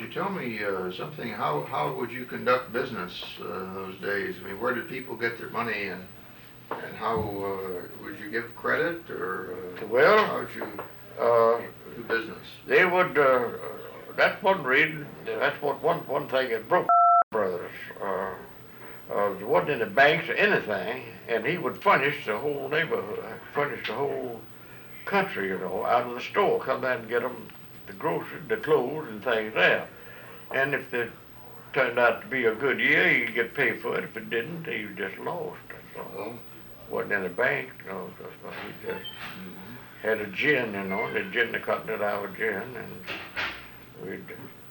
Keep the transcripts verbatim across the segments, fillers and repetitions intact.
you tell me uh, something? How how would you conduct business uh, in those days? I mean, where did people get their money, and and how uh, would you give credit, or uh, Well, how would you uh, do business? they would. Uh, that's one reason. That's what one one thing that broke brothers. Uh, uh, there wasn't any banks or anything, and he would furnish the whole neighborhood, furnish the whole country, you know, out of the store. Come down and get them the groceries, the clothes, and things there. And if it turned out to be a good year, he'd get paid for it. If it didn't, he just lost. So Oh, wasn't in the bank, you know. So he just mm-hmm. had a gin, you know, the gin the company that our gin, and we'd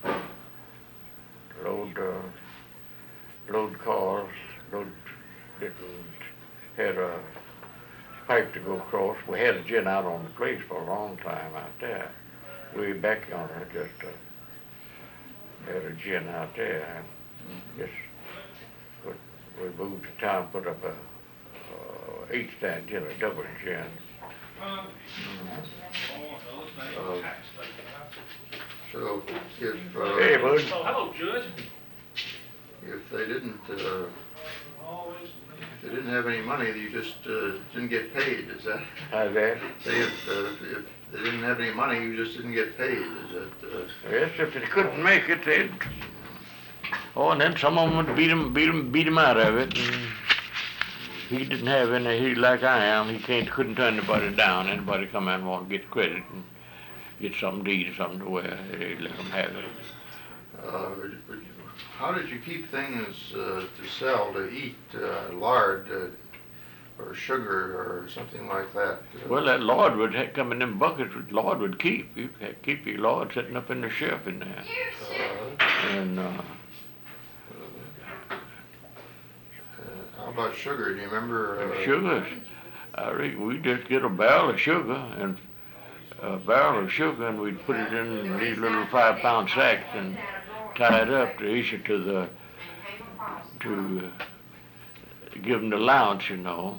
load uh, load cars, load didn't had a pipe to go across. We had a gin out on the place for a long time out there. Way back yonder, just uh, had a gin out there, and just put, we moved to town, put up a uh, eight stand gin, a double gin. Mm-hmm. Uh, so if uh, Hey, bud. Oh, hello, Judge. if they didn't uh, if they didn't have any money, you just uh, didn't get paid. Is that? How's that? Say if, uh, if they didn't have any money, you just didn't get paid. Is that? Uh, Yes, if they couldn't make it, they'd. Oh, and then some of them would beat him, beat him, beat him out of it. And he didn't have any. He like I am. He can't, couldn't turn anybody down. Anybody come in and want to get credit and get something to eat or something to wear. They'd let them have it. uh, how did you keep things uh, to sell, to eat, uh, lard uh, or sugar or something like that? Uh, Well, that lard would ha- come in them buckets. Lard would keep. You could keep your lard sitting up in the shelf in there. uh, And uh, uh, how about sugar? Do you remember? Uh, sugars. I reckon we just get a barrel of sugar and a barrel of sugar, and we'd put it in these little five-pound sacks and tie it up to issue to the to uh, give them the allowance, you know.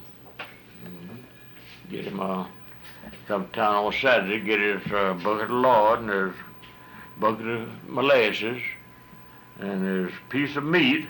mhm. Get him uh, come to town on Saturday, get his uh, bucket of lard and his bucket of molasses and his piece of meat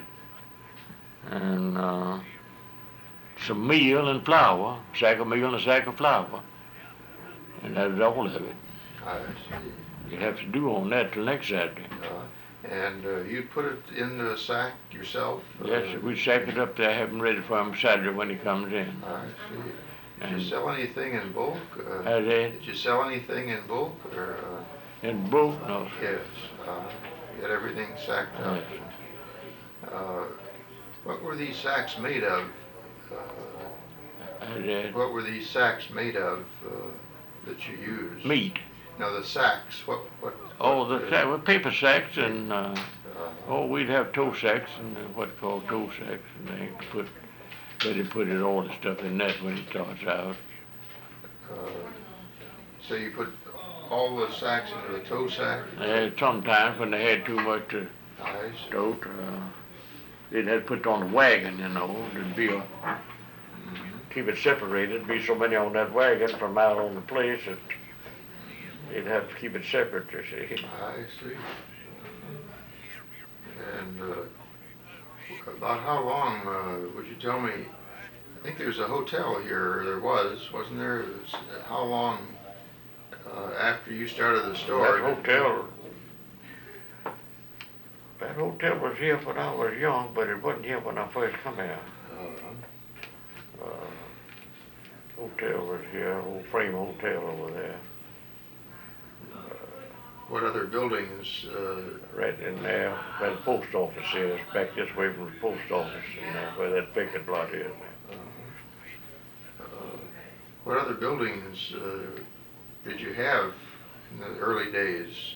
and uh, some meal and flour, sack of meal and a sack of flour, and that was all of it. I see. You'd have to do on that till next Saturday. Uh, and uh, you put it in the sack yourself? Yes, Uh, we sack it up there, have him ready for him Saturday when he comes in. I see. Did And you sell anything in bulk? Uh, How's that? did you sell anything in bulk, or? Uh, In both, no. yes. Uh, you had everything sacked up. Uh, what were these sacks made of? Uh, How's that? what were these sacks made of uh, that you used? Meat. No, the sacks. What? What? Oh, what, the uh, sack, well, paper sacks and, uh, uh, oh, we'd have toe sacks and uh, what called toe sacks, and they put, they put it all the stuff in that when it starts out. uh, so you put all the sacks into the tow sack? Uh, sometimes when they had too much to Nice. tote, uh, they'd have to put it on the wagon, you know, there'd be a, keep it separated, be so many on that wagon from out on the place that they'd have to keep it separate, you see. I see. And uh, about how long, uh, would you tell me, I think there's a hotel here, or there was, wasn't there? It was, uh, how long uh, after you started the store? That hotel, that hotel was here when I was young, but it wasn't here when I first come here. Uh, Uh, hotel was here, old frame hotel over there. what other buildings? Uh, Right in there, where the post office is, back this way from the post office, you know, where that vacant lot is. uh, what other buildings uh, did you have in the early days?